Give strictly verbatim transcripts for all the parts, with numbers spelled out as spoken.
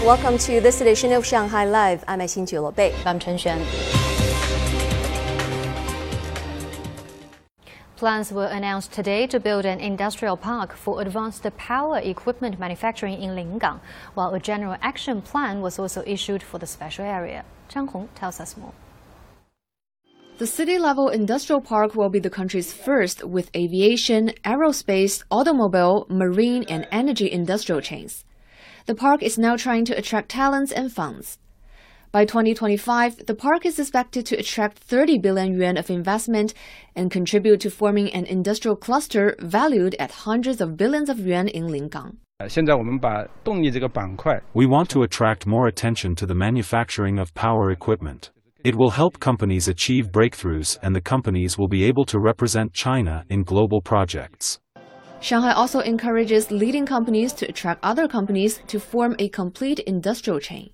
Welcome to this edition of Shanghai Live. I'm Xin Bei. I'm Chen Xuan. Plans were announced today to build an industrial park for advanced power equipment manufacturing in Lingang, while a general action plan was also issued for the special area. Zhang Hong tells us more. The city-level industrial park will be the country's first with aviation, aerospace, automobile, marine, and energy industrial chains. The park is now trying to attract talents and funds. By twenty twenty-five, the park is expected to attract thirty billion yuan of investment and contribute to forming an industrial cluster valued at hundreds of billions of yuan in Lingang. We want to attract more attention to the manufacturing of power equipment. It will help companies achieve breakthroughs, and the companies will be able to represent China in global projects. Shanghai also encourages leading companies to attract other companies to form a complete industrial chain.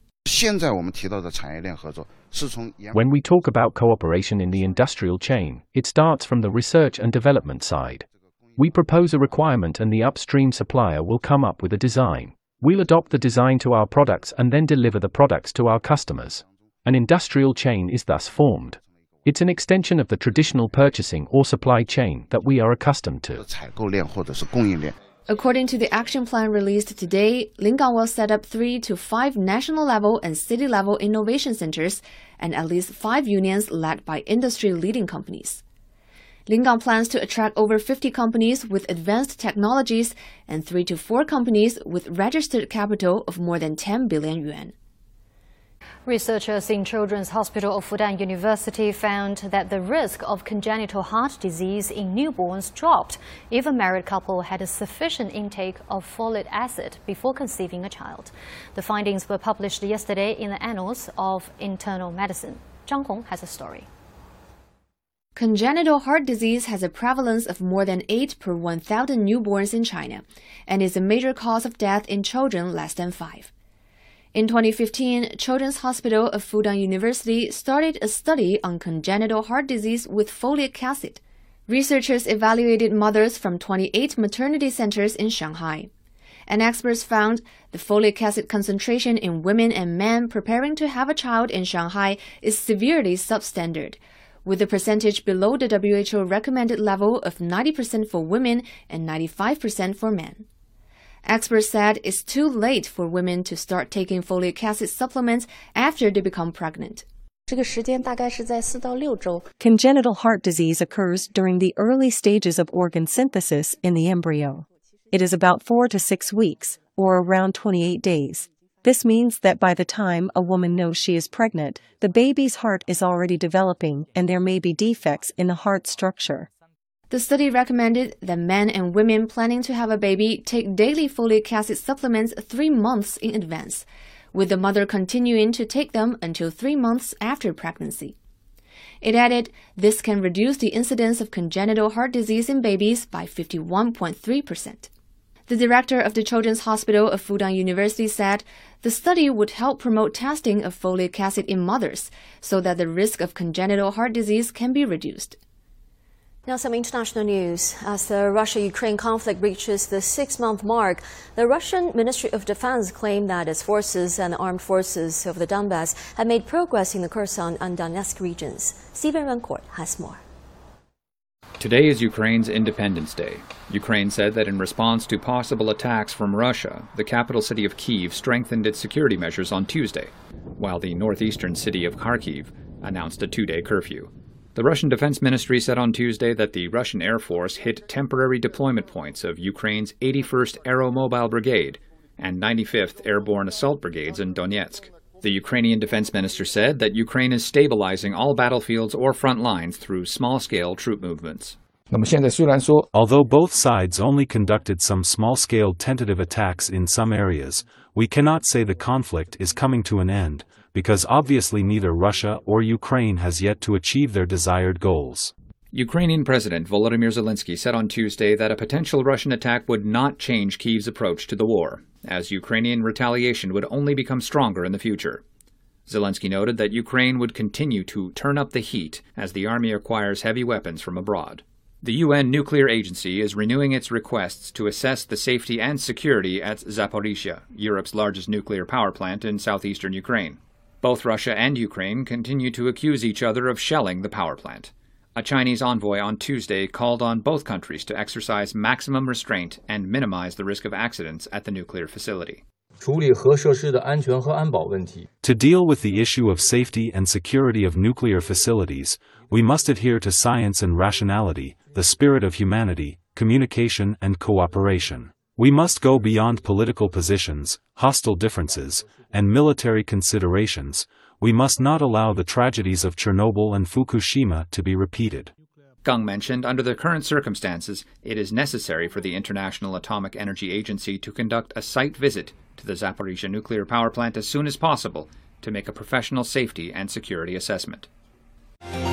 When we talk about cooperation in the industrial chain, it starts from the research and development side. We propose a requirement and the upstream supplier will come up with a design. We'll adopt the design to our products and then deliver the products to our customers. An industrial chain is thus formed. It's an extension of the traditional purchasing or supply chain that we are accustomed to. According to the action plan released today, Lingang will set up three to five national-level and city-level innovation centers and at least five unions led by industry-leading companies. Lingang plans to attract over fifty companies with advanced technologies and three to four companies with registered capital of more than ten billion yuan. Researchers in Children's Hospital of Fudan University found that the risk of congenital heart disease in newborns dropped if a married couple had a sufficient intake of folic acid before conceiving a child. The findings were published yesterday in the Annals of Internal Medicine. Zhang Hong has a story. Congenital heart disease has a prevalence of more than eight per one thousand newborns in China and is a major cause of death in children less than five. In twenty fifteen, Children's Hospital of Fudan University started a study on congenital heart disease with folic acid. Researchers evaluated mothers from twenty-eight maternity centers in Shanghai. And experts found the folic acid concentration in women and men preparing to have a child in Shanghai is severely substandard, with the percentage below the W H O recommended level of ninety percent for women and ninety-five percent for men. Experts said it's too late for women to start taking folic acid supplements after they become pregnant. Congenital heart disease occurs during the early stages of organ synthesis in the embryo. It is about four to six weeks, or around twenty-eight days. This means that by the time a woman knows she is pregnant, the baby's heart is already developing and there may be defects in the heart structure. The study recommended that men and women planning to have a baby take daily folic acid supplements three months in advance, with the mother continuing to take them until three months after pregnancy. It added this can reduce the incidence of congenital heart disease in babies by fifty-one point three percent. The director of the Children's Hospital of Fudan University said the study would help promote testing of folic acid in mothers so that the risk of congenital heart disease can be reduced. Now some international news. As the Russia-Ukraine conflict reaches the six-month mark, the Russian Ministry of Defense claimed that its forces and the armed forces of the Donbass have made progress in the Kherson and Donetsk regions. Stephen Rancourt has more. Today is Ukraine's Independence Day. Ukraine said that in response to possible attacks from Russia, the capital city of Kyiv strengthened its security measures on Tuesday, while the northeastern city of Kharkiv announced a two-day curfew. The Russian Defense Ministry said on Tuesday that the Russian Air Force hit temporary deployment points of Ukraine's eighty-first Aeromobile Brigade and ninety-fifth Airborne Assault Brigades in Donetsk. The Ukrainian Defense Minister said that Ukraine is stabilizing all battlefields or front lines through small-scale troop movements. Although both sides only conducted some small-scale tentative attacks in some areas, we cannot say the conflict is coming to an end, because obviously neither Russia or Ukraine has yet to achieve their desired goals. Ukrainian President Volodymyr Zelensky said on Tuesday that a potential Russian attack would not change Kyiv's approach to the war, as Ukrainian retaliation would only become stronger in the future. Zelensky noted that Ukraine would continue to turn up the heat as the army acquires heavy weapons from abroad. The U N Nuclear Agency is renewing its requests to assess the safety and security at Zaporizhzhia, Europe's largest nuclear power plant in southeastern Ukraine. Both Russia and Ukraine continue to accuse each other of shelling the power plant. A Chinese envoy on Tuesday called on both countries to exercise maximum restraint and minimize the risk of accidents at the nuclear facility. To deal with the issue of safety and security of nuclear facilities, we must adhere to science and rationality, the spirit of humanity, communication and cooperation. We must go beyond political positions, hostile differences, and military considerations. We must not allow the tragedies of Chernobyl and Fukushima to be repeated. Geng mentioned under the current circumstances, it is necessary for the International Atomic Energy Agency to conduct a site visit to the Zaporizhzhia nuclear power plant as soon as possible to make a professional safety and security assessment.